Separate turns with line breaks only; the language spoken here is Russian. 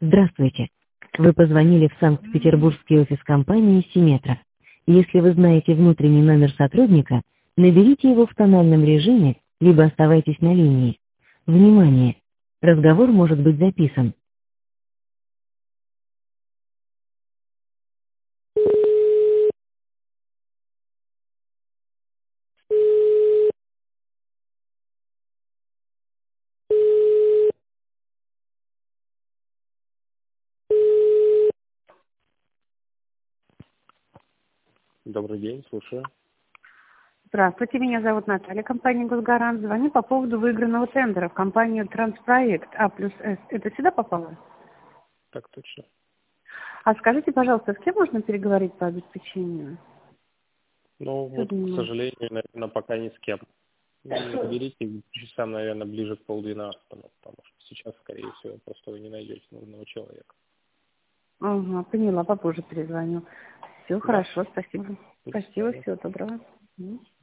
Здравствуйте. Вы позвонили в Санкт-Петербургский офис компании «Симметра». Если вы знаете внутренний номер сотрудника, наберите его в тональном режиме, либо оставайтесь на линии. Внимание! Разговор может быть записан.
Добрый день, слушаю.
Здравствуйте, меня зовут Наталья, компания «Госгарант». Звоню по поводу выигранного тендера в компанию «Транспроект А+С». Это сюда попало?
Так точно.
А скажите, пожалуйста, с кем можно переговорить по обеспечению?
Ну,
Кто
вот, к
занимается?
сожалению, наверное, пока ни с кем. Наберите часам, наверное, ближе к 11:30, потому что сейчас, скорее всего, просто вы не найдете нужного человека.
Ага, поняла, попозже перезвоню. Все
Да?
хорошо, спасибо.
До
Спасибо,
свидания.
всего доброго.